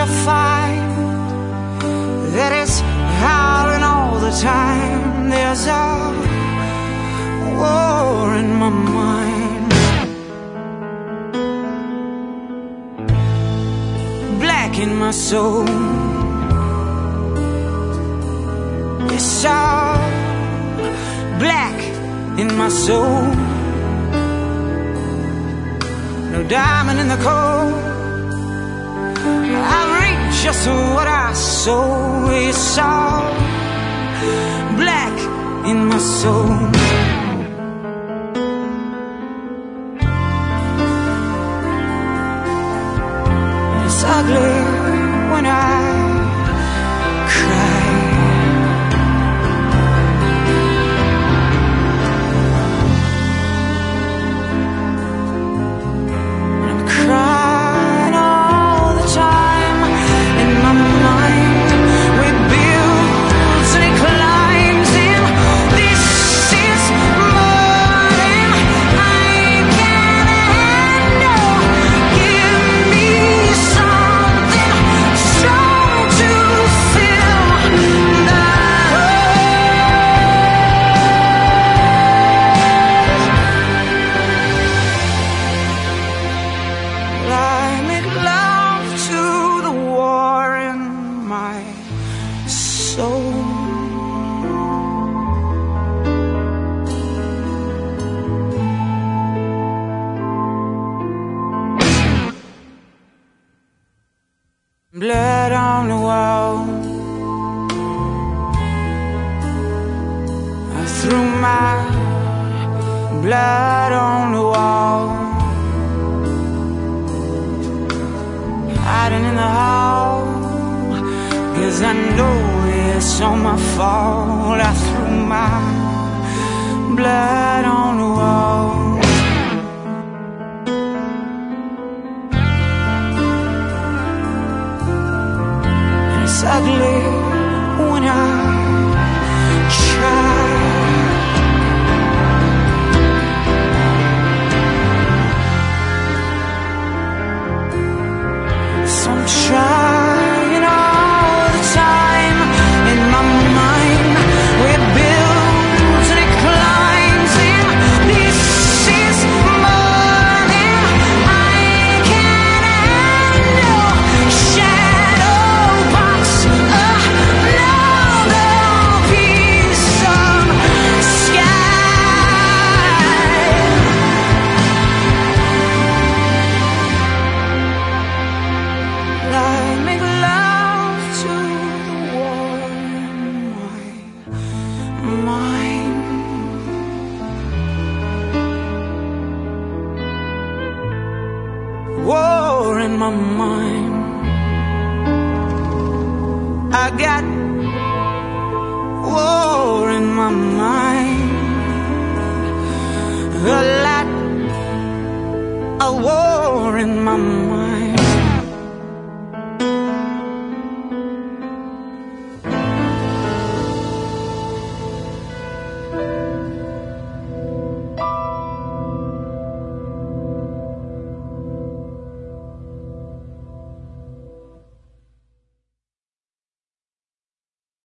to find that it's howling all the time. There's a war in my mind. Black in my soul. It's all black in my soul. No diamond in the coal. I reap just what I sow. It's all black in my soul. It's ugly when I cry. Blood on the wall. I threw my blood on the wall, hiding in the hall, 'cause I know it's all my fault. I threw my blood on the wall. It's ugly when I try. So I'm trying all the time. In my mind it builds and it climbs in. This is more than I can handle. War in my mind. I got war in my mind. A lot of war in my mind.